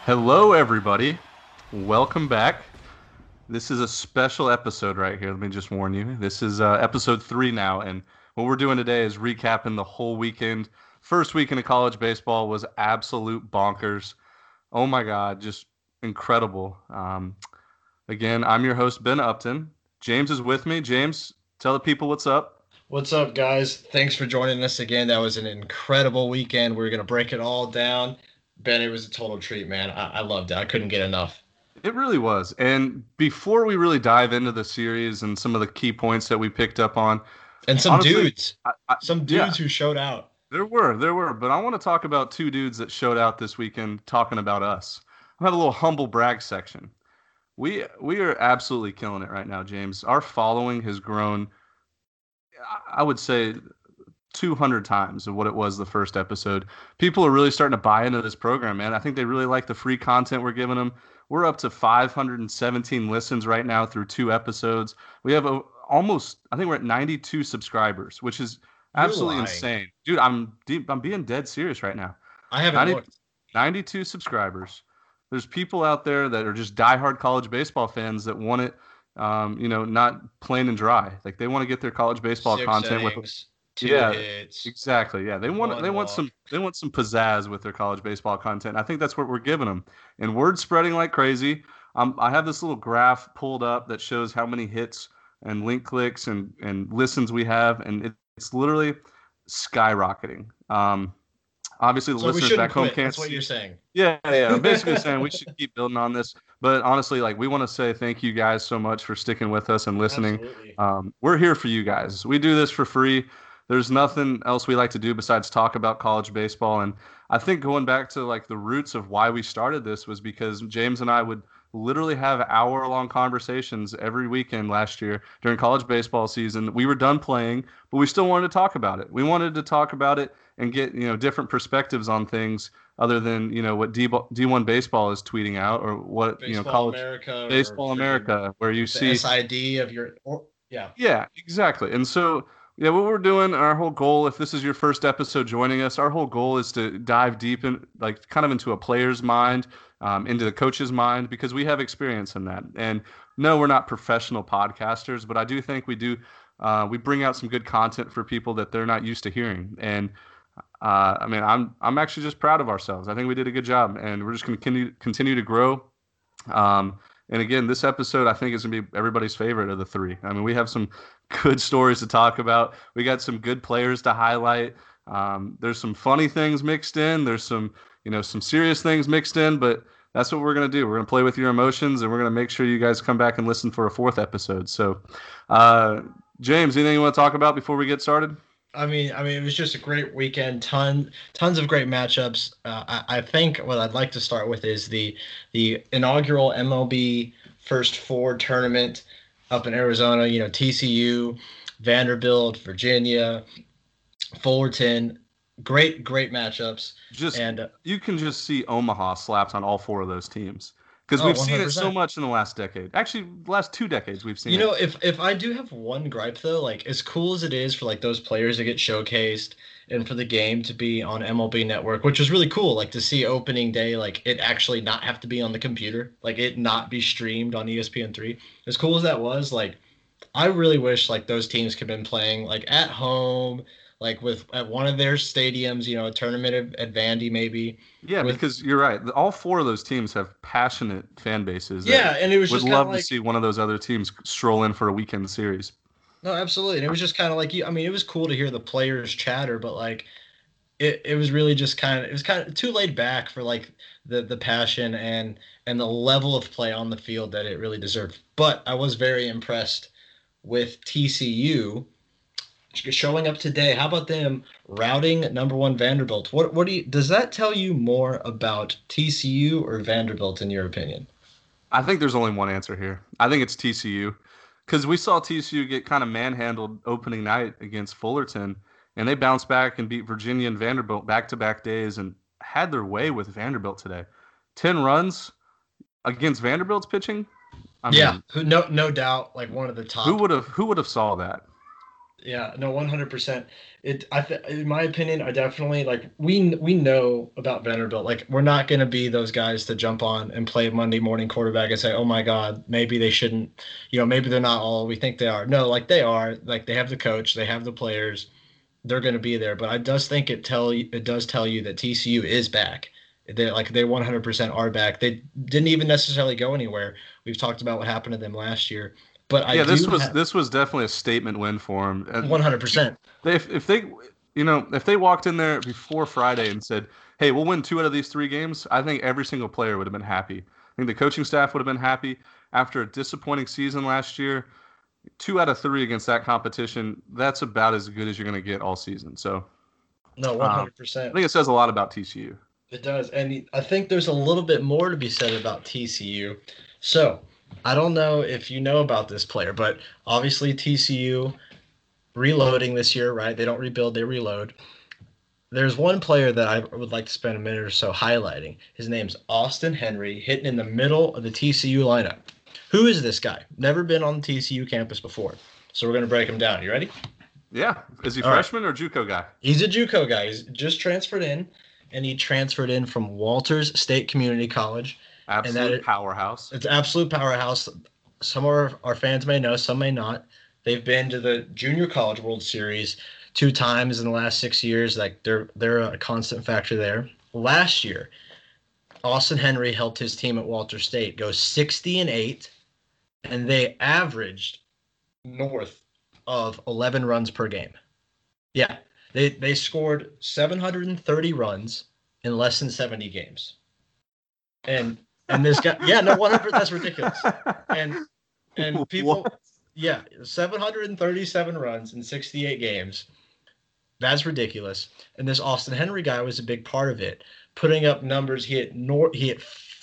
Hello, everybody. Welcome back. This is a special episode right here. Let me just warn you. This is episode 3 now, and what we're doing today is recapping the whole weekend. First weekend of college baseball was absolute bonkers. Oh my God, just incredible. Again, I'm your host, Ben Upton. James is with me. James, tell the people what's up. What's up, guys? Thanks for joining us again. That was an incredible weekend. We're going to break it all down. Ben, it was a total treat, man. I loved it. I couldn't get enough. It really was. And before we really dive into the series and some of the key points that we picked up on, And some honestly, dudes, I, some yeah, dudes who showed out. there were, but I want to talk about two dudes that showed out this weekend talking about us. I have a little humble brag section. We are absolutely killing it right now, James. Our following has grown, I would say, 200 times of what it was the first episode. People are really starting to buy into this program, man. I think they really like the free content we're giving them. We're up to 517 listens right now through 2 episodes. We have I think we're at 92 subscribers, which is You're absolutely lying. insane. Dude, I'm being dead serious right now. I haven't 90, looked. 92 subscribers. There's people out there that are just diehard college baseball fans that want it, not plain and dry. Like they want to get their college baseball Six content with. innings, two Yeah, hits, exactly. Yeah, they one want walk. some pizzazz with their college baseball content. I think that's what we're giving them. And word spreading like crazy. I have this little graph pulled up that shows how many hits and link clicks and listens we have, and it's literally skyrocketing. Obviously, the So we listeners shouldn't back home quit. can't That's what see. you're saying. Yeah, yeah. I'm basically saying we should keep building on this. But honestly, like we want to say thank you guys so much for sticking with us and listening. Absolutely. We're here for you guys. We do this for free. There's nothing else we like to do besides talk about college baseball. And I think going back to like the roots of why we started this was because James and I would literally have hour-long conversations every weekend last year during college baseball season. We were done playing, but we still wanted to talk about it. We wanted to talk about it and get, different perspectives on things other than, what D1 baseball is tweeting out or what, Baseball college America or baseball freaking America, where you the see. SID of your, or yeah. Yeah, exactly. And so, yeah, what we're doing, our whole goal, if this is your first episode joining us, our whole goal is to dive deep in, like, kind of into a player's mind, into the coach's mind, because we have experience in that. And no, we're not professional podcasters, but I do think we bring out some good content for people that they're not used to hearing. And I mean, I'm actually just proud of ourselves. I think we did a good job, and we're just going to continue to grow. And again, this episode I think is gonna be everybody's favorite of the three. I mean, we have some good stories to talk about. We got some good players to highlight. There's some funny things mixed in. There's some serious things mixed in. But that's what we're gonna do. We're gonna play with your emotions, and we're gonna make sure you guys come back and listen for a fourth episode. So, uh, James, anything you want to talk about before we get started? It was just a great weekend. Tons of great matchups. I think what I'd like to start with is the inaugural MLB First Four tournament up in Arizona. You know, TCU, Vanderbilt, Virginia, Fullerton. Great matchups. Just And You can just see Omaha slapped on all four of those teams because oh, we've seen it so 100%. much in the last decade. Actually, the last 2 decades we've seen You it. know, if I do have one gripe though, like as cool as it is for like those players to get showcased and for the game to be on MLB Network, which was really cool, like to see opening day, like it actually not have to be on the computer, like it not be streamed on ESPN3. As cool as that was, like I really wish like those teams could have been playing like at home, like with at one of their stadiums, you know, a tournament at Vandy maybe Yeah, with because you're right. All four of those teams have passionate fan bases that yeah, and it was would just kind of love to like see one of those other teams stroll in for a weekend series. no, absolutely. And it was just kind of like you. I mean, it was cool to hear the players chatter, but like it was really just kind of it was kind of too laid back for like the passion and the level of play on the field that it really deserved. But I was very impressed with TCU showing up today. How about them routing number one Vanderbilt? What do you does that tell you more about TCU or Vanderbilt in your opinion? I think there's only one answer here. I think it's TCU because we saw TCU get kind of manhandled opening night against Fullerton, and they bounced back and beat Virginia and Vanderbilt back-to-back days and had their way with Vanderbilt today. 10 runs against Vanderbilt's pitching. I Yeah, mean, no doubt like one of the who top. would have saw that? Yeah, no, 100%. In my opinion, I definitely like we know about Vanderbilt. Like we're not going to be those guys to jump on and play Monday morning quarterback and say, "Oh my God, maybe they shouldn't." Maybe they're not all we think they are. No, like they are. Like they have the coach, they have the players. They're going to be there. But I does think it does tell you that TCU is back. They 100% are back. They didn't even necessarily go anywhere. We've talked about what happened to them last year. But I Yeah, this do was have this was definitely a statement win for them. And 100%. if they if they walked in there before Friday and said, "Hey, we'll win 2 out of these 3 games," I think every single player would have been happy. I think the coaching staff would have been happy after a disappointing season last year. 2 out of 3 against that competition, that's about as good as you're going to get all season. So No, I 100%. think it says a lot about TCU. It does. And I think there's a little bit more to be said about TCU. So, I don't know if you know about this player, but obviously TCU reloading this year, right? They don't rebuild, they reload. There's one player that I would like to spend a minute or so highlighting. His name's Austin Henry, hitting in the middle of the TCU lineup. Who is this guy? Never been on the TCU campus before. So we're going to break him down. You ready? Yeah, is he All right. freshman or JUCO guy? He's a JUCO guy. He's just transferred in, and he transferred in from Walters State Community College, and Absolute powerhouse. it's absolute powerhouse. Some of our fans may know, some may not. They've been to the Junior College World Series 2 times in the last 6 years. Like they're a constant factor there. Last year, Austin Henry helped his team at Walter State go 60-8, and they averaged north of 11 runs per game. Yeah, they scored 730 runs in less than 70 games. And this guy, yeah, no, 100, that's ridiculous. And people, What? yeah, 737 runs in 68 games. That's ridiculous. And this Austin Henry guy was a big part of it, putting up numbers. He hit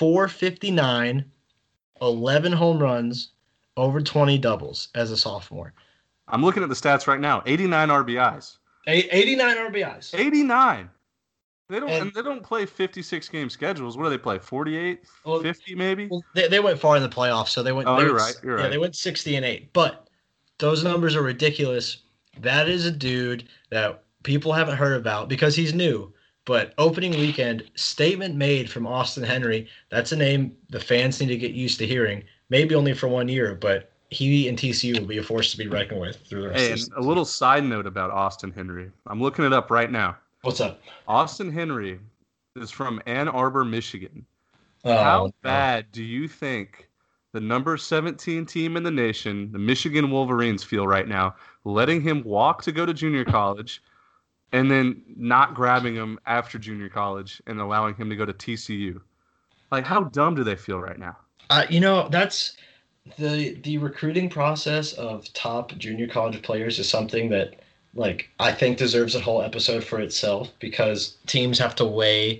459, 11 home runs, over 20 doubles as a sophomore. I'm looking at the stats right now. 89 RBIs. 89 RBIs. 89. And They don't play 56 game schedules. What do they play? 48, well, 50 maybe? well, they went far in the playoffs, so they went. Oh, they you're went, right. You're yeah, right. they went 60-8. But those numbers are ridiculous. That is a dude that people haven't heard about because he's new. But opening weekend, statement made from Austin Henry. That's a name the fans need to get used to hearing. Maybe only for 1 year, but he and TCU will be a force to be reckoned with through the rest Hey, of the and a season. little side note about Austin Henry. I'm looking it up right now. What's up? Austin Henry is from Ann Arbor, Michigan. Oh How no. bad do you think the number 17 team in the nation, the Michigan Wolverines, feel right now, letting him walk to go to junior college and then not grabbing him after junior college and allowing him to go to TCU? Like, how dumb do they feel right now? That's the recruiting process of top junior college players is something that like I think deserves a whole episode for itself because teams have to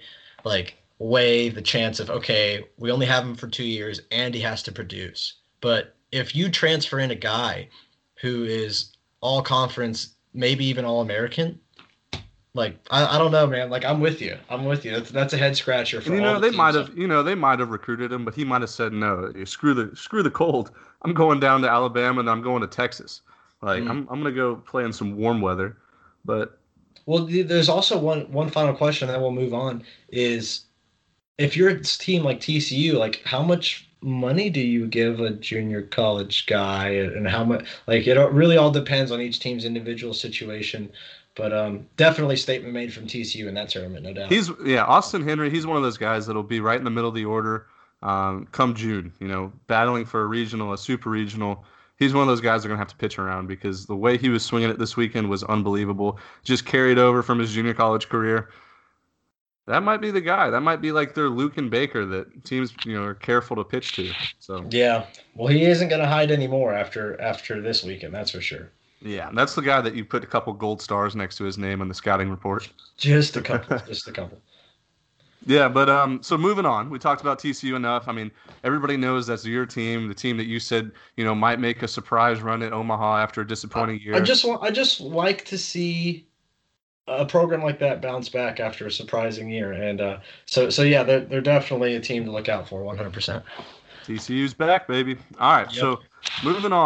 weigh the chance of okay, we only have him for 2 years and he has to produce. But if you transfer in a guy who is all conference, maybe even all American, like I don't know, man. Like I'm with you. I'm with you. That's a head scratcher And for all the teams. they might have recruited him, but he might have said no. Screw the cold. I'm going down to Alabama and I'm going to Texas. Like Mm. I'm gonna go play in some warm weather. But Well, there's also one final question, and then we'll move on. Is if you're a team like TCU, like how much money do you give a junior college guy, and how much? Like it really all depends on each team's individual situation. But definitely statement made from TCU in that tournament, no doubt. Austin Henry. He's one of those guys that'll be right in the middle of the order come June. Battling for a regional, a super regional. He's one of those guys that are gonna have to pitch around because the way he was swinging it this weekend was unbelievable. Just carried over from his junior college career. That might be the guy. That might be like their Luke and Baker that teams, are careful to pitch to. So Yeah. Well, he isn't going to hide anymore after this weekend, that's for sure. yeah, that's the guy that you put a couple gold stars next to his name on the scouting report. Just a couple. Just a couple. Yeah, but so moving on, we talked about TCU enough. I mean, everybody knows that's your team, the team that you said might make a surprise run at Omaha after a disappointing year. I just like to see a program like that bounce back after a surprising year. And so yeah, they're definitely a team to look out for 100%. TCU's back, baby. All right, Yep. so moving on.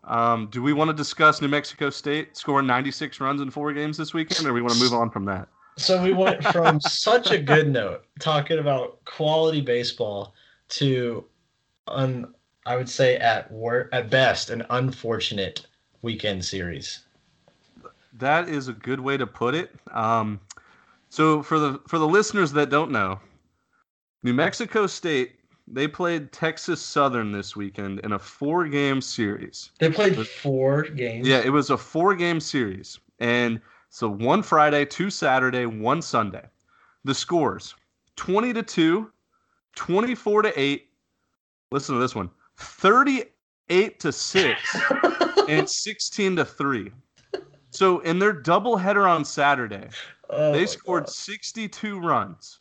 Do we want to discuss New Mexico State scoring 96 runs in 4 games this weekend, or we want to move on from that? So we went from such a good note talking about quality baseball to I would say at best an unfortunate weekend series. That is a good way to put it. So for the listeners that don't know, New Mexico State, they played Texas Southern this weekend in a 4-game series. They played 4 games? Yeah, it was a 4-game series. And so 1 Friday, 2 Saturday, 1 Sunday. The scores, 20-2, 24-8. Listen to this one. 38-6 and 16-3. So in their doubleheader on Saturday, they scored 62 runs.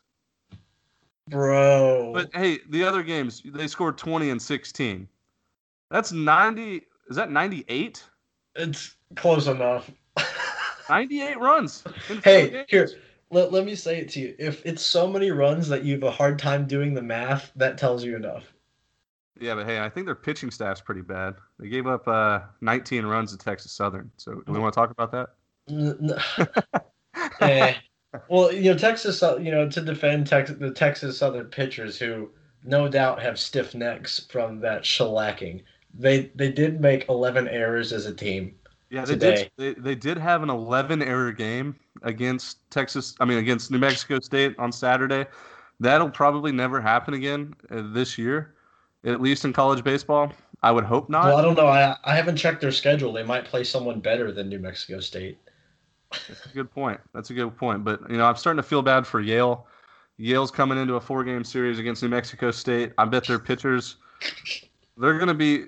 Bro. But hey, the other games, they scored 20 and 16. That's 90. Is that 98? It's close enough. 98 runs. Hey, here, let me say it to you. If it's so many runs that you have a hard time doing the math, that tells you enough. Yeah, but hey, I think their pitching staff's pretty bad. They gave up 19 runs to Texas Southern. So do we want to talk about that? Well, Texas, to defend the Texas Southern pitchers who no doubt have stiff necks from that shellacking. They did make 11 errors as a team. Yeah, today. They did have an 11-error game against New Mexico State on Saturday. That'll probably never happen again this year, at least in college baseball. I would hope not. Well, I don't know. I haven't checked their schedule. They might play someone better than New Mexico State. That's a good point. But, I'm starting to feel bad for Yale. Yale's coming into a 4-game series against New Mexico State. I bet their pitchers, they're going to be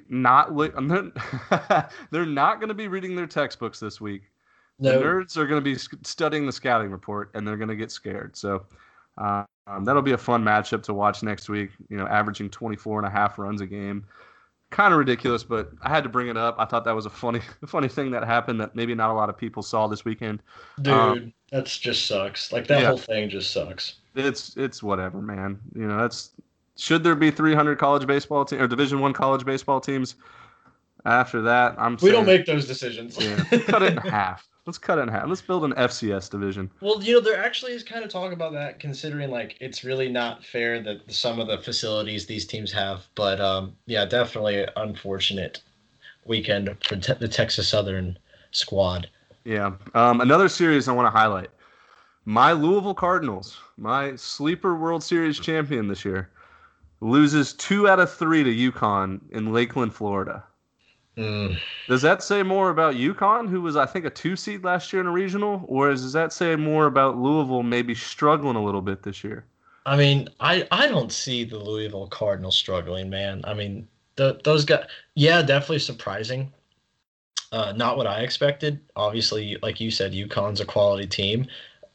they're not going to be reading their textbooks this week. No. The nerds are going to be studying the scouting report, and they're going to get scared. So that'll be a fun matchup to watch next week, averaging 24.5 runs a game. Kind of ridiculous, but I had to bring it up. I thought that was a funny thing that happened that maybe not a lot of people saw this weekend. Dude, that's just sucks. Like that whole thing just sucks. It's whatever, man. Should there be 300 college baseball teams or Division I college baseball teams? After that, we don't make those decisions. Yeah, cut it in half. Let's cut it in half. Let's build an FCS division. Well, there actually is kind of talk about that, considering it's really not fair that some of the facilities these teams have. But definitely an unfortunate weekend for the Texas Southern squad. Yeah. Another series I want to highlight. My Louisville Cardinals, my sleeper World Series champion this year, loses 2 out of 3 to UConn in Lakeland, Florida. Does that say more about UConn, who was, I think, a 2 seed last year in a regional, or does that say more about Louisville maybe struggling a little bit this year? I mean, I don't see the Louisville Cardinals struggling, man. I mean, those guys, definitely surprising. Not what I expected. Obviously, like you said, UConn's a quality team.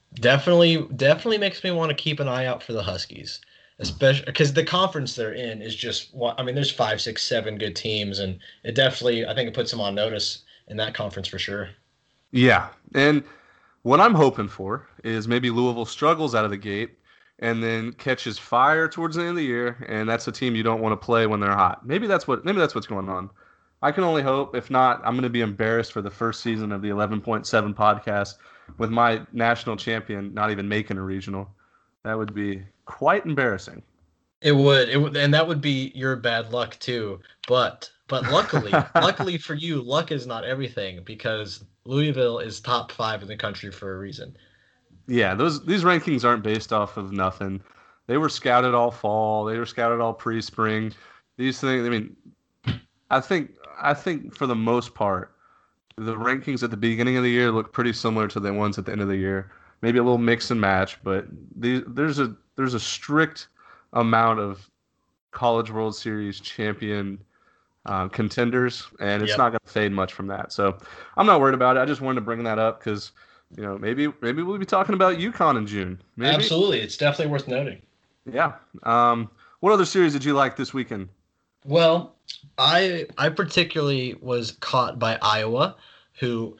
Definitely makes me want to keep an eye out for the Huskies. Especially because the conference they're in is just, there's 5, 6, 7 good teams, and it definitely, I think it puts them on notice in that conference for sure. Yeah, and what I'm hoping for is maybe Louisville struggles out of the gate and then catches fire towards the end of the year, and that's a team you don't want to play when they're hot. Maybe that's what's going on. I can only hope. If not, I'm going to be embarrassed for the first season of the 11.7 podcast with my national champion not even making a regional. That would be quite embarrassing. It would, and that would be your bad luck too. But luckily for you, luck is not everything, because Louisville is top 5 in the country for a reason. Yeah, these rankings aren't based off of nothing. They were scouted all fall. They were scouted all pre-spring. These things. I think for the most part, the rankings at the beginning of the year look pretty similar to the ones at the end of the year. Maybe a little mix and match, but there's a strict amount of College World Series champion contenders, and it's not going to fade much from that. So I'm not worried about it. I just wanted to bring that up because maybe we'll be talking about UConn in June. Maybe. Absolutely, it's definitely worth noting. Yeah. What other series did you like this weekend? Well, I particularly was caught by Iowa, who.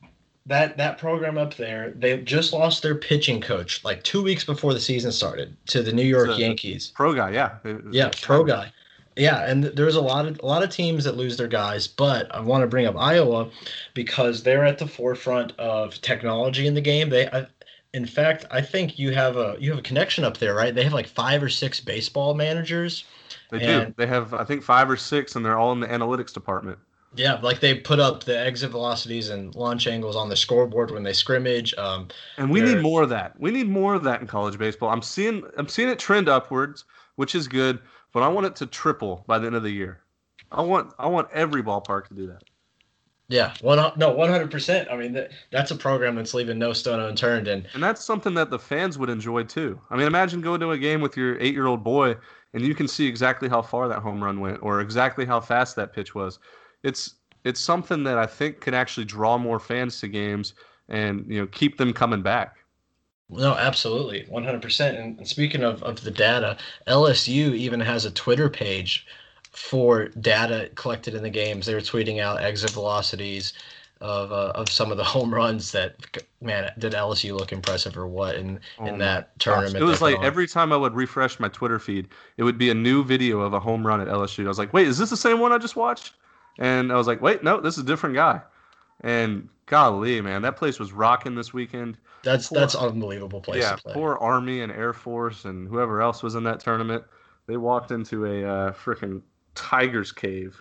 That program up there, they just lost their pitching coach 2 weeks before the season started to the New York Yankees. Pro guy, yeah. Pro guy. Yeah, and there's a lot of teams that lose their guys, but I want to bring up Iowa because they're at the forefront of technology in the game. In fact, I think you have a connection up there, right? They have like 5 or 6 baseball managers, They do. and They have, I think, 5 or 6, and they're all in the analytics department. yeah, like they put up the exit velocities and launch angles on the scoreboard when they scrimmage. And we need They're more of that. We need more of that in college baseball. I'm seeing it trend upwards, which is good, but I want it to triple by the end of the year. I want every ballpark to do that. Yeah, no, 100%. I mean, that's a program that's leaving no stone unturned, and And that's something that the fans would enjoy too. I mean, imagine going to a game with your 8-year-old boy and you can see exactly how far that home run went or exactly how fast that pitch was. It's it's something that I think can actually draw more fans to games and keep them coming back. no, absolutely, 100%. And speaking of the data, LSU even has a Twitter page for data collected in the games. They were tweeting out exit velocities of some of the home runs that, man, did LSU look impressive or what Oh in my that gosh. It tournament they was put like on? every time I would refresh my Twitter feed, it would be a new video of a home run at LSU. I was like, wait, is this the same one I just watched? And I was like, wait, no, this is a different guy. And golly, man, that place was rocking this weekend. That's Poor, unbelievable place to yeah, play. poor Army and Air Force and whoever else was in that tournament. They walked into a freaking tiger's cave.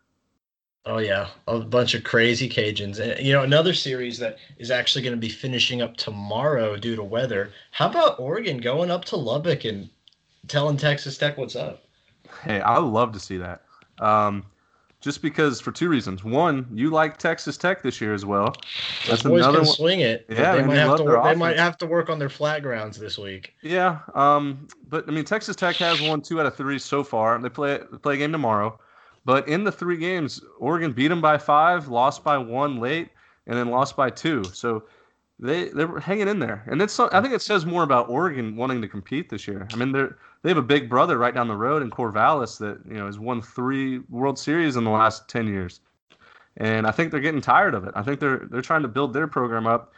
Oh yeah, a bunch of crazy Cajuns. And another series that is actually going to be finishing up tomorrow due to weather. How about Oregon going up to Lubbock and telling Texas Tech what's up? Hey, I would love to see that. Um, just because for two reasons. One, you like Texas Tech this year as well. Those That's boys another can one. swing it, but Yeah, they man, might you have to love their work. They might offense. have to work on their flat grounds this week. Yeah, but I mean, Texas Tech has won 2 out of 3 so far. They play a game tomorrow, but in the 3 games, Oregon beat them by 5, lost by 1 late, and then lost by 2. So they're hanging in there, and I think it says more about Oregon wanting to compete this year. I mean, they have a big brother right down the road in Corvallis that has won 3 World Series in the last 10 years, and I think they're getting tired of it. I think they're trying to build their program up.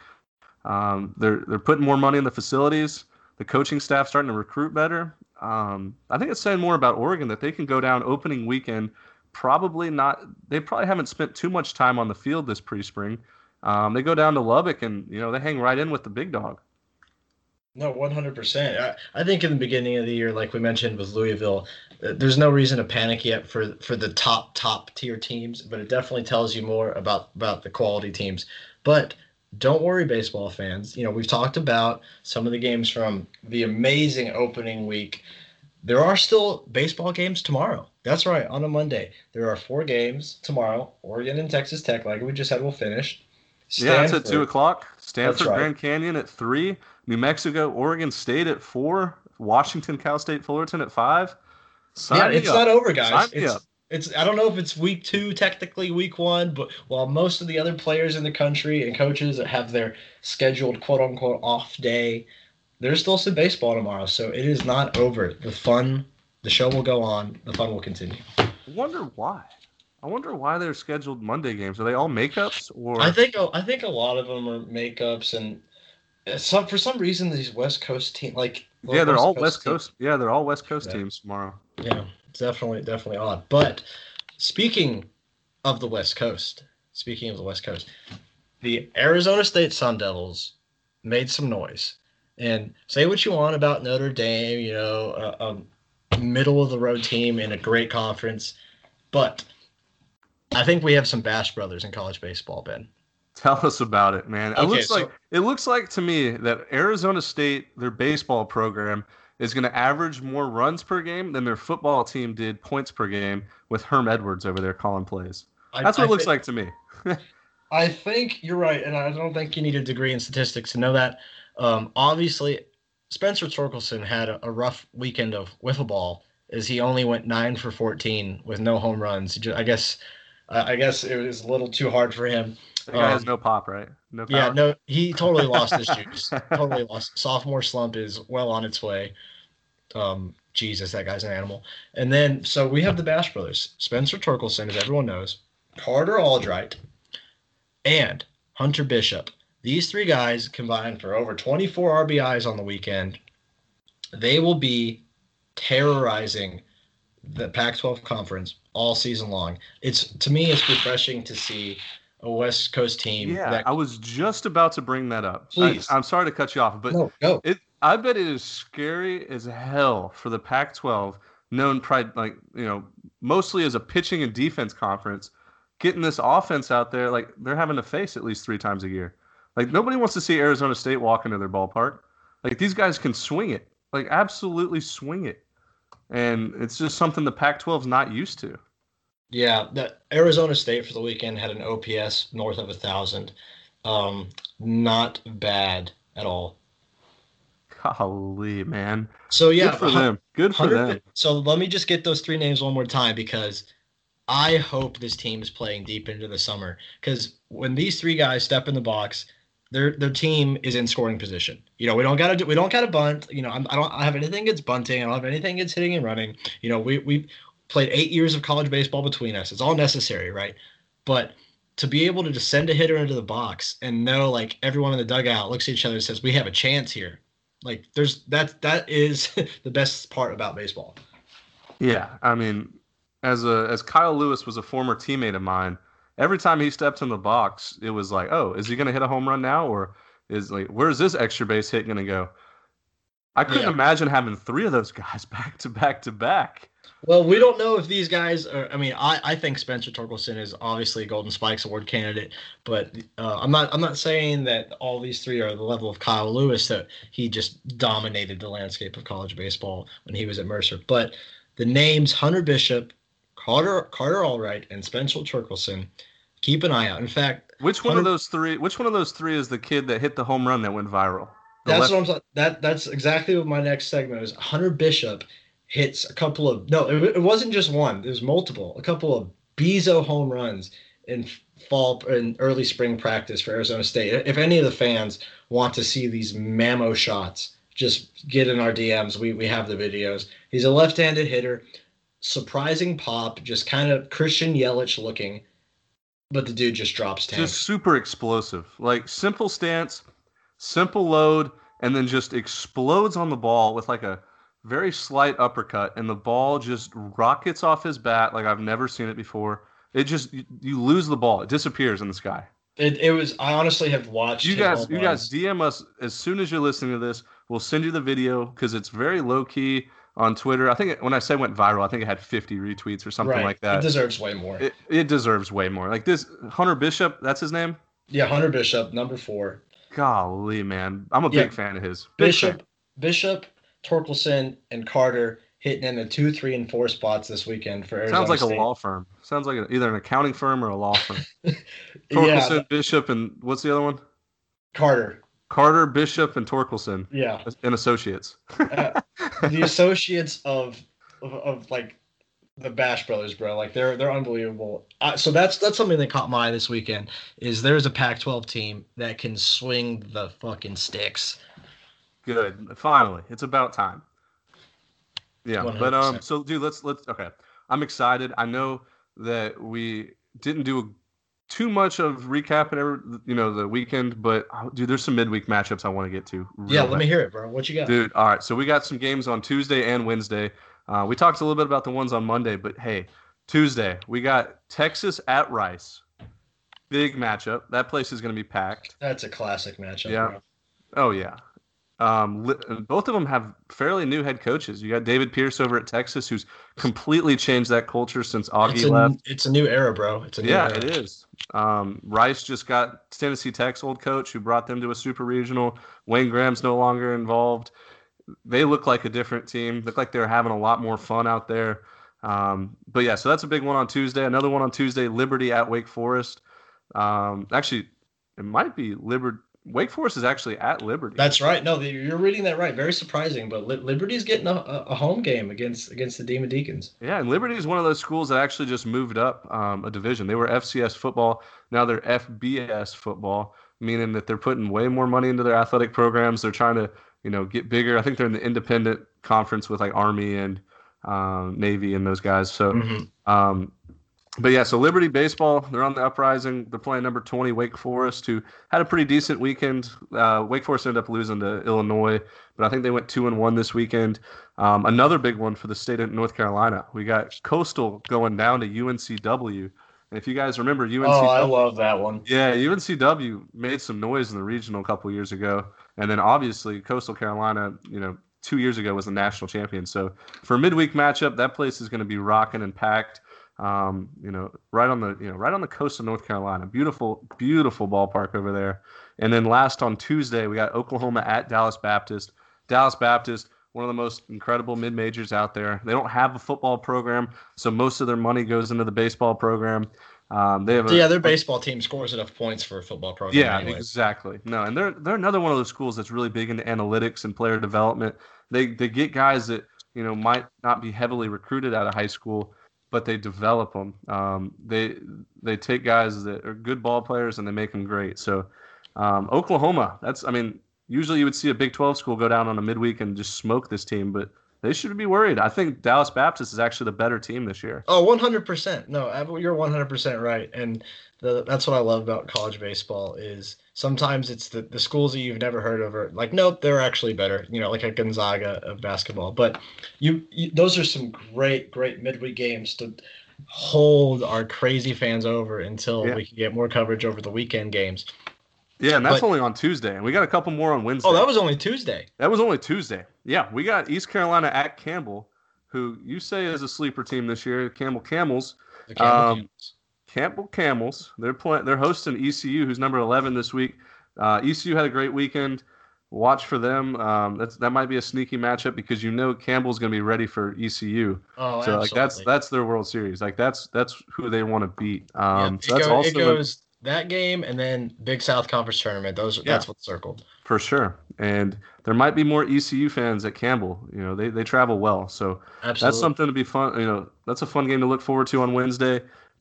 They're putting more money in the facilities. The coaching staff starting to recruit better. I think it's saying more about Oregon that they can go down opening weekend. Probably not. They probably haven't spent too much time on the field this pre-spring. They go down to Lubbock and they hang right in with the big dog. No, 100%. I think in the beginning of the year, like we mentioned with Louisville, there's no reason to panic yet for the top tier teams, but it definitely tells you more about the quality teams. But don't worry, baseball fans. We've talked about some of the games from the amazing opening week. There are still baseball games tomorrow. That's right, on a Monday. There are 4 games tomorrow. Oregon and Texas Tech, like we just said, will finish. Yeah, that's at 2 Stanford, o'clock. that's Stanford, right. Grand Canyon at 3. New Mexico, Oregon State at 4. Washington, Cal State, Fullerton at 5. Yeah, Sign me it's up. not over, Sign guys. me up. It's I don't know if it's week 2, technically week 1, but while most of the other players in the country and coaches have their scheduled quote unquote off day, there's still some baseball tomorrow. So it is not over. The show will go on, the fun will continue. Wonder why. I wonder why they're scheduled Monday games. Are they all makeups I or? think I think a lot of them are makeups and for some reason these West Coast team like the Yeah, they're West all Coast West team. Coast. Yeah, they're all West Coast Yeah, teams tomorrow. yeah, it's definitely odd. But speaking of the West Coast, speaking of the West Coast, the Arizona State Sun Devils made some noise. And say what you want about Notre Dame, a middle of the road team in a great conference, but I think we have some Bash brothers in college baseball, Ben. Tell us about it, man. It Okay, looks like so it looks like to me that Arizona State, their baseball program, is going to average more runs per game than their football team did points per game with Herm Edwards over there calling plays. I That's what I it looks think like to me. I think you're right, and I don't think you need a degree in statistics to know that. Obviously, Spencer Torkelson had a rough weekend of wiffle ball, as he only went 9 for 14 with no home runs. I guess it was a little too hard for him. That guy has Um, no pop, right? No yeah, power. no, he totally lost his juice. Totally lost. Sophomore slump is well on its way. Jesus, that guy's an animal. And then, so we have the Bash brothers, Spencer Torkelson, as everyone knows, Carter Aldrite, and Hunter Bishop. These 3 guys combined for over 24 RBIs on the weekend. They will be terrorizing the Pac-12 conference all season long. To me, it's refreshing to see a West Coast team Yeah, that I was just about to bring that up. please I'm sorry to cut you off, but no go. I bet it is scary as hell for the Pac-12, known pride like mostly as a pitching and defense conference, getting this offense out there like they're having to face at least 3 times a year. Like nobody wants to see Arizona State walk into their ballpark. Like these guys can swing it, like absolutely swing it, and it's just something the Pac-12 is not used to. Yeah, the Arizona State for the weekend had an OPS north of 1,000. Not bad at all. Golly, man. So Good yeah, for them. Good for them. So let me just get those three names one more time because I hope this team is playing deep into the summer. Because when these three guys step in the box, their team is in scoring position. We don't gotta bunt. I don't have anything against bunting. I don't have anything against hitting and running. We played 8 years of college baseball between us. It's all necessary, right? But to be able to just send a hitter into the box and know like everyone in the dugout looks at each other and says, we have a chance here. Like that is the best part about baseball. Yeah, I mean, as Kyle Lewis was a former teammate of mine, every time he stepped in the box, it was like, oh, is he going to hit a home run now, or is like, where's this extra base hit going to go? I couldn't Yeah. imagine having three of those guys back to back to back. Well, we don't know if these guys are. I mean, I think Spencer Torkelson is obviously a Golden Spikes Award candidate, but I'm not saying that all these three are the level of Kyle Lewis that he just dominated the landscape of college baseball when he was at Mercer. But the names Hunter Bishop, Carter Allwright, and Spencer Torkelson, keep an eye out. In fact, Which one of those three? Which one of those three is the kid that hit the home run that went viral? That's what I'm saying. That's exactly what my next segment is. Hunter Bishop hits a couple of no, it wasn't just one. There's multiple. A couple of Bezo home runs in fall and early spring practice for Arizona State. If any of the fans want to see these mammo shots, just get in our DMs. We have the videos. He's a left-handed hitter, surprising pop, just kind of Christian Yelich looking, but the dude just drops tanks. Just super explosive, like simple stance, simple load, and then just explodes on the ball with like a very slight uppercut, and the ball just rockets off his bat like I've never seen it before. It just you lose the ball, it disappears in the sky. It was. I honestly have watched. You guys DM us as soon as you're listening to this. We'll send you the video because it's very low key on Twitter. I think when I say went viral, I think it had 50 retweets or something like that. It deserves way more. It deserves way more. Like this Hunter Bishop, that's his name? Yeah, Hunter Bishop, number 4. Golly, man. I'm a big fan of his. Bishop, Torkelson, and Carter hitting in the 2, 3, and 4 spots this weekend for Arizona Sounds like State. a law firm. Sounds like either an accounting firm or a law firm. Torkelson, Bishop, and what's the other one? Carter, Bishop, and Torkelson. Yeah. And associates. The associates of like the Bash Brothers, bro. Like they're unbelievable. So that's something that caught my eye this weekend. Is there's a Pac-12 team that can swing the fucking sticks. Good. Finally, it's about time. Yeah, 100%. But so dude, let's okay. I'm excited. I know that we didn't do too much of recapping the weekend, but dude, there's some midweek matchups I want to get to. Yeah, let me hear it, bro. What you got? Dude, all right. So we got some games on Tuesday and Wednesday. We talked a little bit about the ones on Monday, but hey, Tuesday, we got Texas at Rice. Big matchup. That place is going to be packed. That's a classic matchup. Yeah. Bro. Oh, yeah. Both of them have fairly new head coaches. You got David Pierce over at Texas, who's completely changed that culture since Augie left. It's a new era, bro. It's a new era. It is. Rice just got Tennessee Tech's old coach who brought them to a super regional. Wayne Graham's no longer involved. They look like a different team. Look like they're having a lot more fun out there. But yeah, so that's a big one on Tuesday. Another one on Tuesday, Liberty at Wake Forest. Actually, it might be Liberty. Wake Forest is actually at Liberty. That's right. No, you're reading that right. Very surprising, but Liberty's getting a home game against the Demon Deacons. Yeah, and Liberty is one of those schools that actually just moved up a division. They were FCS football. Now they're FBS football, meaning that they're putting way more money into their athletic programs. They're trying to, get bigger. I think they're in the independent conference with like Army and Navy and those guys. So But yeah, so Liberty baseball, they're on the uprising. They're playing number 20 Wake Forest, who had a pretty decent weekend. Wake Forest ended up losing to Illinois, but I think they went 2-1 this weekend. Another big one for the state of North Carolina. We got Coastal going down to UNCW, and if you guys remember, Oh, I UNCW, love that one. yeah, UNCW made some noise in the regional a couple years ago, and then obviously Coastal Carolina, 2 years ago was the national champion. So for a midweek matchup, that place is going to be rocking and packed. Right on the coast of North Carolina. Beautiful, beautiful ballpark over there. And then last on Tuesday, we got Oklahoma at Dallas Baptist. Dallas Baptist, one of the most incredible mid-majors out there. They don't have a football program, so most of their money goes into the baseball program. Their baseball team scores enough points for a football program. Yeah, anyways. exactly. No, and they're another one of those schools that's really big into analytics and player development. They get guys that might not be heavily recruited out of high school, but they develop them. They take guys that are good ball players and they make them great. So Oklahoma, usually you would see a Big 12 school go down on a midweek and just smoke this team, but they should be worried. I think Dallas Baptist is actually the better team this year. Oh, 100%. No, you're 100% right. And that's what I love about college baseball is sometimes it's the schools that you've never heard of are like, nope, they're actually better, like a Gonzaga of basketball. But those are some great, great midweek games to hold our crazy fans over until we can get more coverage over the weekend games. Yeah, and that's only on Tuesday, and we got a couple more on Wednesday. Oh, that was only Tuesday. That was only Tuesday. Yeah, we got East Carolina at Campbell, who you say is a sleeper team this year. Campbell Camels. The Campbell Camels. Campbell Camels. They're hosting ECU, who's number 11 this week. ECU had a great weekend. Watch for them. That might be a sneaky matchup because Campbell's going to be ready for ECU. Oh, so absolutely. that's their World Series. That's who they want to beat. It goes that game and then Big South Conference tournament. That's what's circled for sure. And there might be more ECU fans at Campbell. They travel well, so absolutely. That's something to be fun. That's a fun game to look forward to on Wednesday.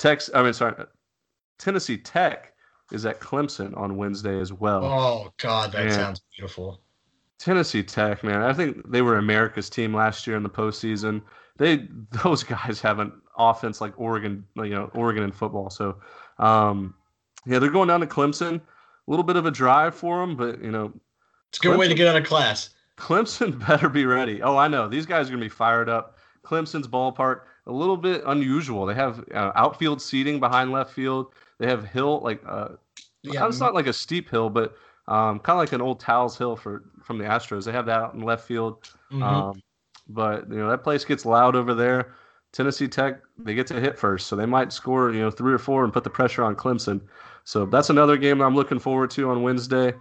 Tennessee Tech is at Clemson on Wednesday as well. Oh God, that sounds beautiful. Tennessee Tech, man, I think they were America's team last year in the postseason. Those guys have an offense like Oregon, Oregon in football. So, they're going down to Clemson. A little bit of a drive for them, but it's a good way to get out of class. Clemson better be ready. Oh, I know these guys are gonna be fired up. Clemson's ballpark a little bit unusual. They have outfield seating behind left field. They have hill it's not like a steep hill, but kind of like an old Towels Hill from the Astros. They have that out in left field. Mm-hmm. But that place gets loud over there. Tennessee Tech, they get to hit first, so they might score 3 or 4 and put the pressure on Clemson. So that's another game I'm looking forward to on Wednesday.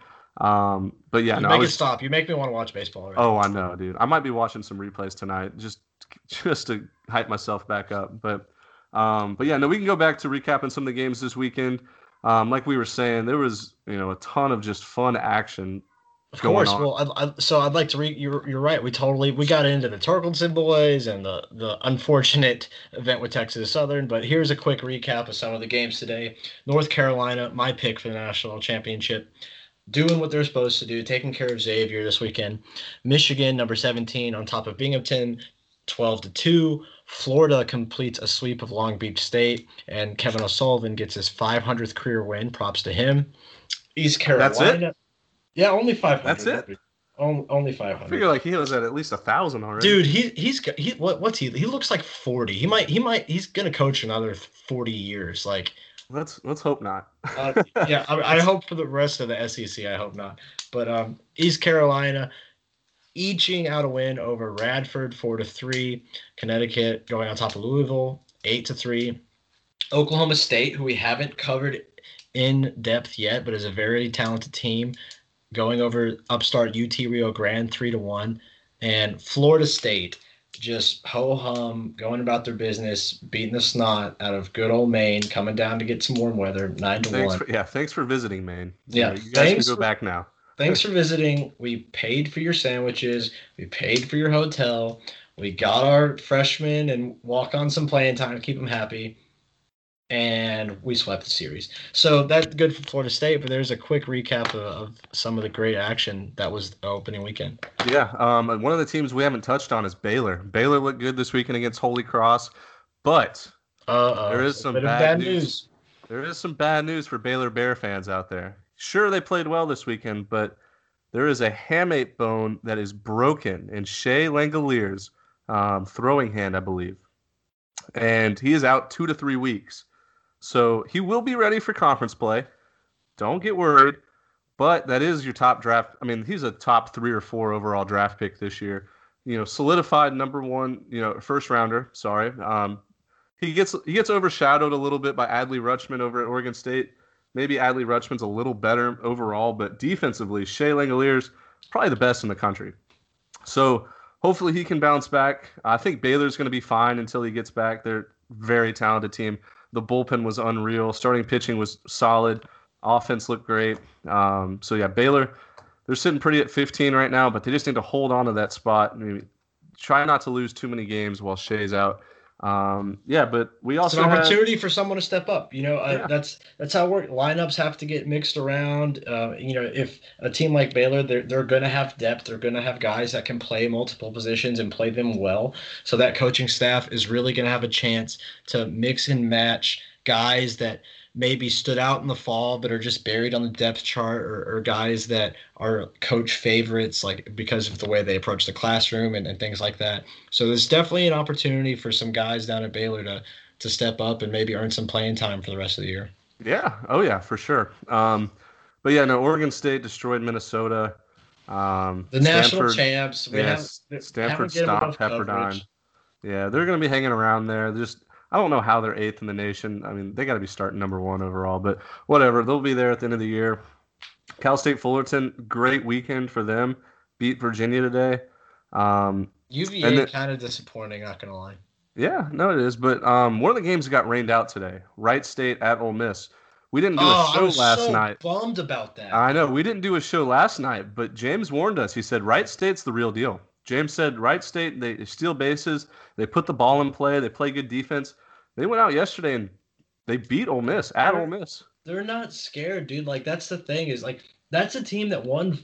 But yeah, make it stop. You make me want to watch baseball already. Oh, I know, dude. I might be watching some replays tonight just to hype myself back up. But yeah, no, we can go back to recapping some of the games this weekend. Like we were saying, there was a ton of just fun action. Of course. Well, I'd like to read. You're right. We got into the Torkelson boys and the unfortunate event with Texas Southern. But here's a quick recap of some of the games today. North Carolina, my pick for the national championship, doing what they're supposed to do, taking care of Xavier this weekend. Michigan, number 17, on top of Binghamton, 12-2. Florida completes a sweep of Long Beach State, and Kevin O'Sullivan gets his 500th career win. Props to him. East Carolina. That's it? Yeah, only 500. That's it? Only 500. I figure like he was at least 1,000 already. Dude, what's he? He looks like 40. He's gonna coach another 40 years. Like, let's hope not. I hope for the rest of the SEC. I hope not. But East Carolina eaching out a win over Radford 4-3. Connecticut going on top of Louisville 8-3. Oklahoma State, who we haven't covered in depth yet, but is a very talented team, going over upstart UT Rio Grande 3-1. And Florida State just ho-hum, going about their business, beating the snot out of good old Maine, coming down to get some warm weather, 9-1. Thanks for visiting, Maine. Yeah, you guys can go back now. Thanks for visiting. We paid for your sandwiches. We paid for your hotel. We got our freshmen and walk-on some playing time to keep them happy. And we swept the series. So that's good for Florida State, but there's a quick recap of some of the great action that was the opening weekend. Yeah, one of the teams we haven't touched on is Baylor. Baylor looked good this weekend against Holy Cross, but There is So a some bit of bad bad news. news. There is some bad news for Baylor Bear fans out there. Sure, they played well this weekend, but there is a hamate bone that is broken in Shea Langoliers' throwing hand, I believe. And he is out 2 to 3 weeks. So he will be ready for conference play. Don't get worried. But that is your top draft. I mean, he's a top 3 or 4 overall draft pick this year. Solidified number one, first rounder. Sorry. He gets overshadowed a little bit by Adley Rutschman over at Oregon State. Maybe Adley Rutschman's a little better overall, but defensively, Shea Langoliers probably the best in the country. So hopefully he can bounce back. I think Baylor's going to be fine until he gets back. They're a very talented team. The bullpen was unreal. Starting pitching was solid. Offense looked great. So yeah, Baylor, they're sitting pretty at 15 right now, but they just need to hold on to that spot. Try not to lose too many games while Shea's out. But we also it's an opportunity for someone to step up. Yeah. That's how it works. Lineups have to get mixed around. If a team like Baylor, they're going to have depth. They're going to have guys that can play multiple positions and play them well. So that coaching staff is really going to have a chance to mix and match guys that maybe stood out in the fall but are just buried on the depth chart, or guys that are coach favorites, like because of the way they approach the classroom and things like that. So there's definitely an opportunity for some guys down at Baylor to step up and maybe earn some playing time for the rest of the year. Yeah. Oh yeah, for sure. But yeah, no, Oregon State destroyed Minnesota. The national champs. Stanford stopped Pepperdine. Yeah, they're going to be hanging around there. I don't know how they're 8th in the nation. I mean, they got to be starting number 1 overall, but whatever. They'll be there at the end of the year. Cal State Fullerton, great weekend for them. Beat Virginia today. UVA kind of disappointing, not going to lie. Yeah, no, it is. But one of the games got rained out today. Wright State at Ole Miss. We didn't do a show last night. I was so bummed about that. I know. We didn't do a show last night, but James warned us. He said Wright State's the real deal. James said Wright State, they steal bases. They put the ball in play. They play good defense. They went out yesterday and they beat Ole Miss at Ole Miss. They're not scared, dude. Like, that's the thing is, like, that's a team that won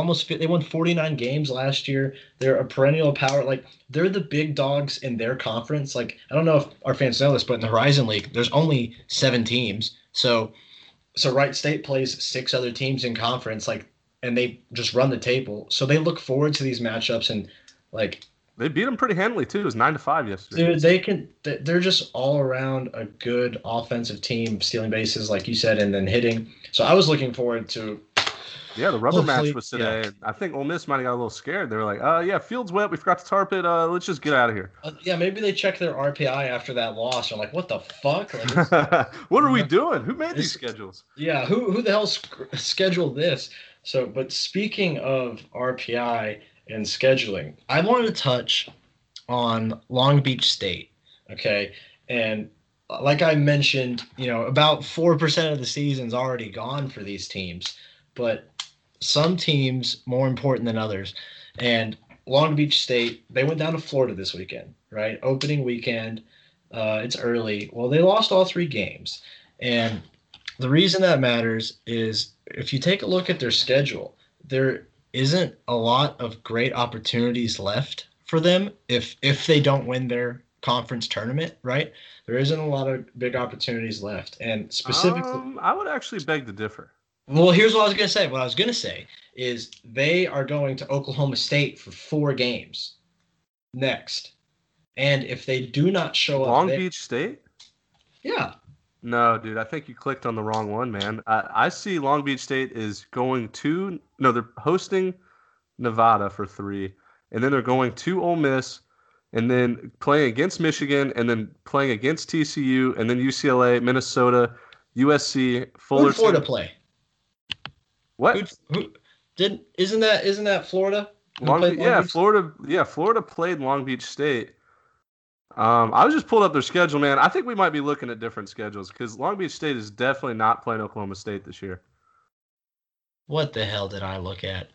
49 games last year. They're a perennial power. Like, they're the big dogs in their conference. Like, I don't know if our fans know this, but in the Horizon League, there's only 7 teams. So Wright State plays 6 other teams in conference, like, and they just run the table. So they look forward to these matchups, and like, they beat them pretty handily too. It was 9-5 yesterday. Dude, they're just all around a good offensive team, stealing bases, like you said, and then hitting. So I was looking forward to. Yeah, the rubber match was today. Yeah. I think Ole Miss might have got a little scared. They were like, yeah, field's wet. We forgot to tarp it. Let's just get out of here. Yeah, maybe they checked their RPI after that loss. I'm like, what the fuck? Like, what are we doing? Who made these schedules? Yeah, who the hell scheduled this? So, but speaking of RPI and scheduling, I wanted to touch on Long Beach State, okay? And like I mentioned, about 4% of the season's already gone for these teams, but some teams more important than others. And Long Beach State, they went down to Florida this weekend, right? Opening weekend. It's early. Well, they lost all 3 games. And the reason that matters is if you take a look at their schedule, there isn't a lot of great opportunities left for them if they don't win their conference tournament, right? There isn't a lot of big opportunities left. And specifically, I would actually beg to differ. Well, here's what I was going to say. What I was going to say is they are going to Oklahoma State for 4 games next. And if they do not show up Long Beach State? Yeah. No, dude, I think you clicked on the wrong one, man. I see Long Beach State is going to – no, they're hosting Nevada for 3, and then they're going to Ole Miss, and then playing against Michigan, and then playing against TCU, and then UCLA, Minnesota, USC, Fullerton. Who did Florida play? What? Isn't that Florida? Florida played Long Beach State. I was just pulled up their schedule, man. I think we might be looking at different schedules because Long Beach State is definitely not playing Oklahoma State this year. What the hell did I look at?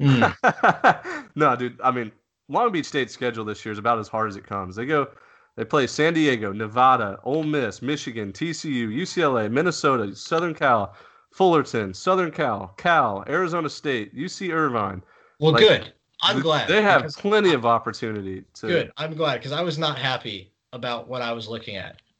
No, dude. I mean, Long Beach State's schedule this year is about as hard as it comes. They play San Diego, Nevada, Ole Miss, Michigan, TCU, UCLA, Minnesota, Southern Cal, Fullerton, Southern Cal, Arizona State, UC Irvine. Well, good. I'm glad. They have plenty of opportunity to. Good. I'm glad because I was not happy about what I was looking at.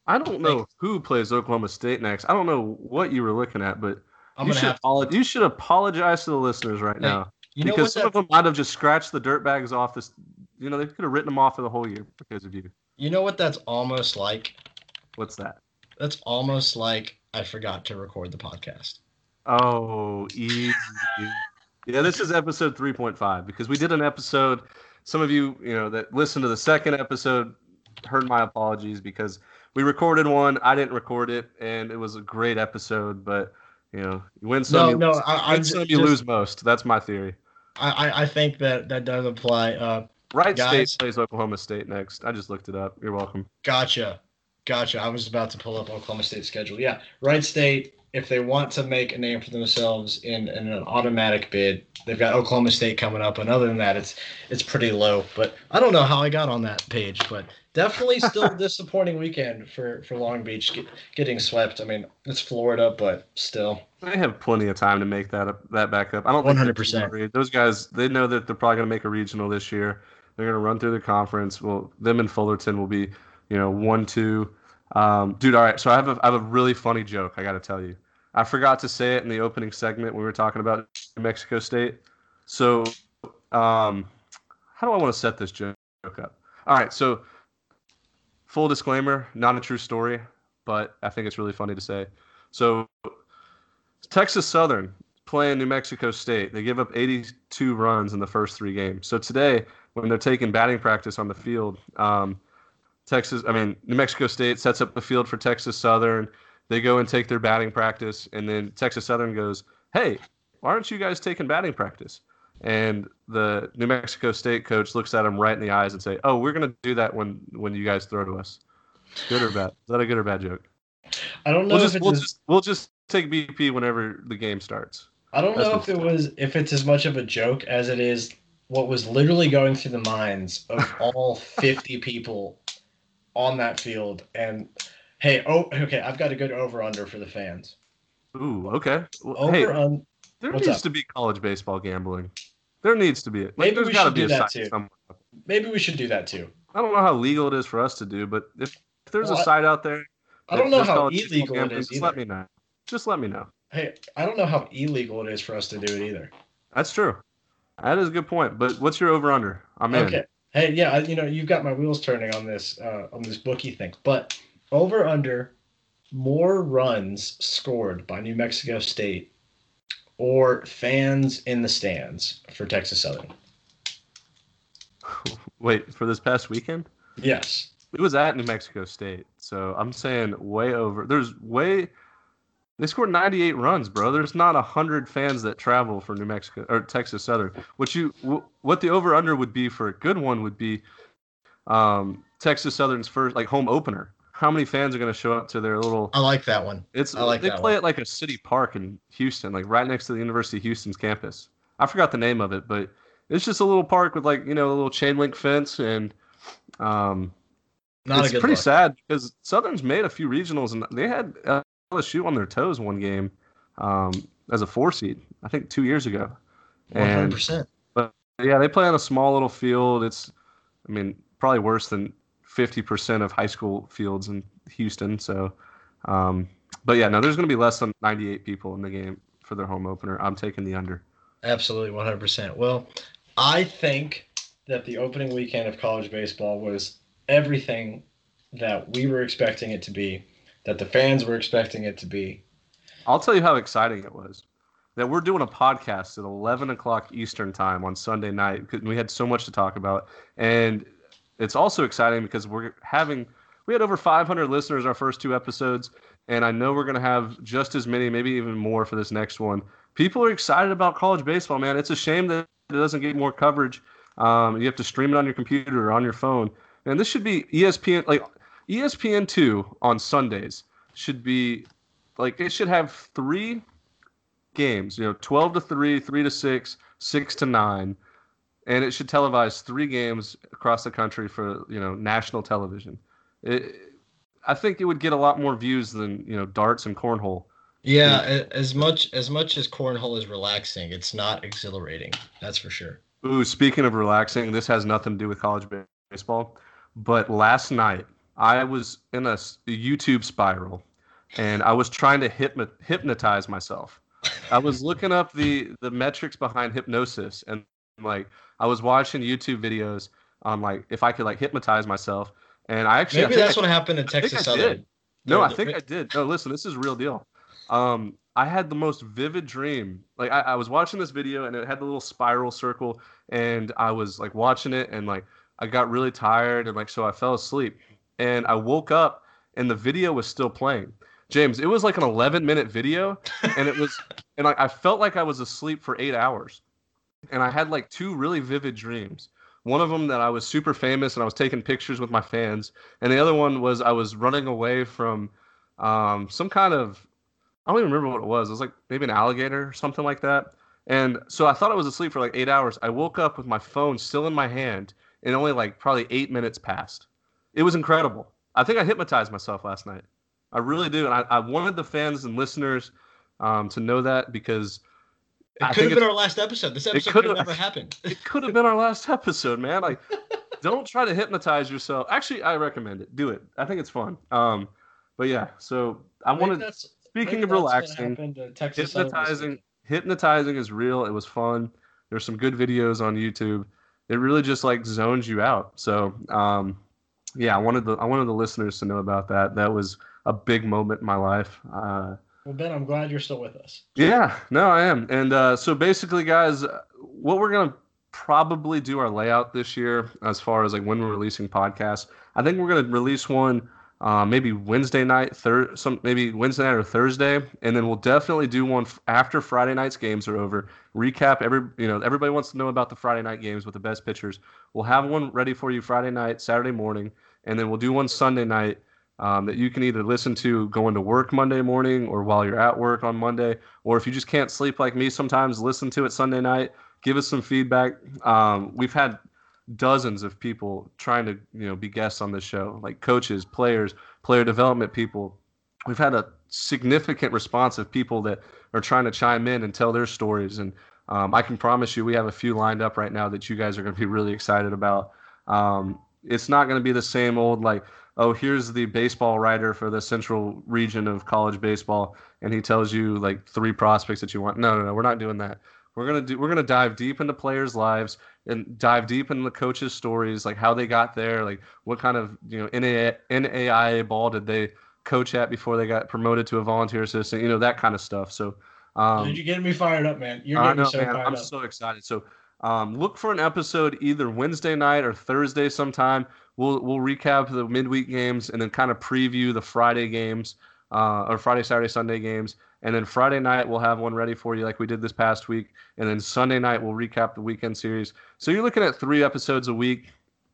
I don't know who plays Oklahoma State next. I don't know what you were looking at, but I'm gonna have to. you should apologize to the listeners right Hey, now you know because what some of that? them might have just scratched the dirtbags off this. You know, they could have written them off for the whole year because of you. You know what that's almost like? What's that? That's almost like I forgot to record the podcast. Oh, easy. Yeah, this is episode 3.5 because we did an episode. Some of you, that listened to the second episode heard my apologies because we recorded one. I didn't record it, and it was a great episode. But you win some, No, you no, lose, win some, you lose most. That's my theory. I think that does apply. Wright State Guys, plays Oklahoma State next. I just looked it up. You're welcome. gotcha. Gotcha. I was about to pull up Oklahoma State's schedule. Yeah. Wright State, if they want to make a name for themselves in an automatic bid, they've got Oklahoma State coming up. And other than that, it's pretty low. But I don't know how I got on that page, but definitely still a disappointing weekend for Long Beach getting swept. I mean, it's Florida, but still. They have plenty of time to make that back up. I don't think 100%. those guys, they know that they're probably going to make a regional this year. They're going to run through the conference. Well, them and Fullerton will be, 1-2. Dude, all right. So I have a really funny joke I got to tell you. I forgot to say it in the opening segment when we were talking about New Mexico State. So, how do I want to set this joke up? All right. So, full disclaimer, not a true story, but I think it's really funny to say. So, Texas Southern playing New Mexico State. They give up 82 runs in the first 3 games. So today, when they're taking batting practice on the field, New Mexico State sets up the field for Texas Southern. They go and take their batting practice, and then Texas Southern goes, "Hey, why aren't you guys taking batting practice?" And the New Mexico State coach looks at them right in the eyes and say, "Oh, we're going to do that when you guys throw to us." Good or bad? Is that a good or bad joke? I don't know We'll just take BP whenever the game starts. I don't know if it's as much of a joke as it is what was literally going through the minds of all 50 people on that field. And hey, okay, I've got a good over/under for the fans. Ooh, okay. Well, there needs to be college baseball gambling. There needs to be it. Maybe there's got to be a site somewhere. Maybe we should do that too. I don't know how legal it is for us to do, but if there's a site out there, I don't know how illegal it is. Just let me know. Just let me know. Hey, I don't know how illegal it is for us to do it either. That's true. That is a good point. But what's your over/under? I'm in. Okay. Hey, yeah, you've got my wheels turning on this bookie thing. But over/under more runs scored by New Mexico State or fans in the stands for Texas Southern. Wait, for this past weekend? Yes. It was at New Mexico State, so I'm saying way over. They scored 98 runs, bro. There's not 100 fans that travel for New Mexico or Texas Southern. What the over/under would be for a good one would be Texas Southern's first home opener. How many fans are going to show up to their little? I like that one. They play at like a city park in Houston, like right next to the University of Houston's campus. I forgot the name of it, but it's just a little park with a little chain link fence and it's pretty sad because Southern's made a few regionals and they had LSU on their toes one game as a 4 seed, I think 2 years ago. 100%. But yeah, they play on a small little field. It's, probably worse than 50% of high school fields in Houston. So, but yeah, no, there's going to be less than 98 people in the game for their home opener. I'm taking the under. Absolutely, 100%. Well, I think that the opening weekend of college baseball was everything that we were expecting it to be, that the fans were expecting it to be. I'll tell you how exciting it was. That we're doing a podcast at 11 o'clock Eastern time on Sunday night because we had so much to talk about. And it's also exciting because we had over 500 listeners our first 2 episodes, and I know we're going to have just as many, maybe even more for this next one. People are excited about college baseball, man. It's a shame that it doesn't get more coverage. You have to stream it on your computer or on your phone. And this should be ESPN, ESPN2 on Sundays should be, it should have 3 games, 12-3, 3-6, 6-9. And it should televise 3 games across the country for, national television. I think it would get a lot more views than, darts and cornhole. Yeah, as much as cornhole is relaxing, it's not exhilarating. That's for sure. Ooh, speaking of relaxing, this has nothing to do with college baseball. But last night, I was in a YouTube spiral, and I was trying to hypnotize myself. I was looking up the metrics behind hypnosis, and like I was watching YouTube videos on like if I could like hypnotize myself, and I Maybe think that's what happened in I think Texas I Southern. did. No, I think I did. No, listen, this is real deal. I had the most vivid dream. Like I was watching this video and it had the little spiral circle, and I was like watching it, and like I got really tired, and like so I fell asleep, and I woke up and the video was still playing. James, it was like an 11-minute video, and it was, and like I felt like I was asleep for 8 hours, and I had like two really vivid dreams. One of them that I was super famous and I was taking pictures with my fans, and the other one was I was running away from some kind of, I don't even remember what it was. It was like maybe an alligator or something like that. And so I thought I was asleep for like 8 hours. I woke up with my phone still in my hand, and only like probably 8 minutes passed. It was incredible. I think I hypnotized myself last night. I really do, and I wanted the fans and listeners to know that because it could have been our last episode. This episode could have never happened. It could have been our last episode, man. Like, don't try to hypnotize yourself. Actually, I recommend it. Do it. I think it's fun. But yeah, so I wanted. Speaking of relaxing, hypnotizing is real. It was fun. There's some good videos on YouTube. It really just like zones you out. So, yeah, I wanted the listeners to know about that. That was a big moment in my life. Well, Ben, I'm glad you're still with us. Yeah, no, I am. And so basically, guys, what we're going to probably do our layout this year as far as like when we're releasing podcasts, I think we're going to release one maybe Wednesday night, maybe Wednesday night or Thursday, and then we'll definitely do one after Friday night's games are over. Recap everybody wants to know about the Friday night games with the best pitchers. We'll have one ready for you Friday night, Saturday morning, and then we'll do one Sunday night that you can either listen to going to work Monday morning or while you're at work on Monday, or if you just can't sleep like me sometimes, listen to it Sunday night. Give us some feedback. We've had dozens of people trying to be guests on this show, like coaches, players, player development people. We've had a significant response of people that are trying to chime in and tell their stories, and I can promise you we have a few lined up right now that you guys are going to be really excited about. It's not going to be the same old like, oh, here's the baseball writer for the central region of college baseball, and he tells you like 3 prospects that you want. No, we're not doing that. We're gonna dive deep into players' lives and dive deep into the coaches' stories, like how they got there, like what kind of NAIA ball did they coach at before they got promoted to a volunteer assistant, that kind of stuff. So, dude, you're getting me fired up, man. You're getting me so fired up. I'm so excited. So, look for an episode either Wednesday night or Thursday sometime. We'll recap the midweek games and then kind of preview the Friday games, or Friday, Saturday, Sunday games. And then Friday night, we'll have one ready for you like we did this past week. And then Sunday night, we'll recap the weekend series. So you're looking at 3 episodes a week,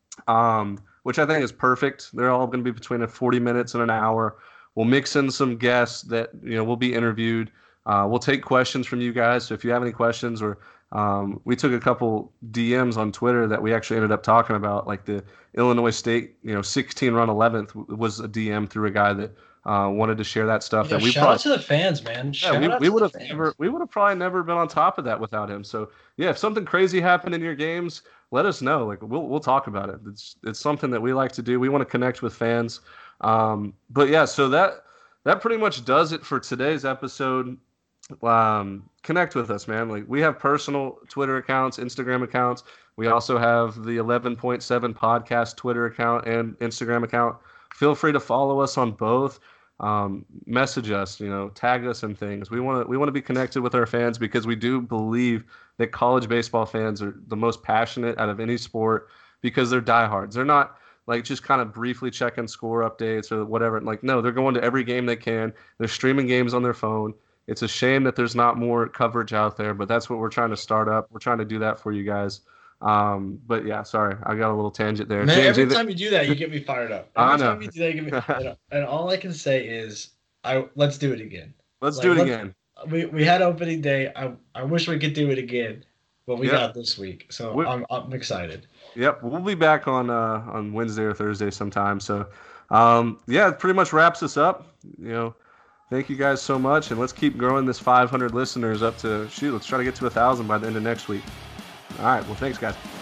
which I think is perfect. They're all going to be between 40 minutes and an hour. We'll mix in some guests that will be interviewed. We'll take questions from you guys. So if you have any questions, or we took a couple DMs on Twitter that we actually ended up talking about, like the Illinois State 16-run 11th was a DM through a guy that wanted to share that stuff. That we shout out to the fans, man. We would have probably never been on top of that without him. So yeah, if something crazy happened in your games, let us know. Like we'll talk about it. It's something that we like to do. We want to connect with fans. But yeah, so that pretty much does it for today's episode. Connect with us, man. Like we have personal Twitter accounts, Instagram accounts. We also have the 11.7 podcast Twitter account and Instagram account. Feel free to follow us on both. Message us, tag us and things. We want to be connected with our fans because we do believe that college baseball fans are the most passionate out of any sport because they're diehards. They're not like just kind of briefly checking score updates or whatever. Like, no, they're going to every game they can. They're streaming games on their phone. It's a shame that there's not more coverage out there, but that's what we're trying to start up. We're trying to do that for you guys. But yeah, sorry, I got a little tangent there. Man, James, every time you do that, you get me fired up. Every time you do that, you get me fired up. And all I can say is, let's do it again. Let's do it again. We had opening day. I wish we could do it again, but we got this week, so I'm excited. Yep, we'll be back on Wednesday or Thursday sometime. So, yeah, it pretty much wraps us up. Thank you guys so much, and let's keep growing this 500 listeners up to let's try to get to 1,000 by the end of next week. All right, well, thanks, guys.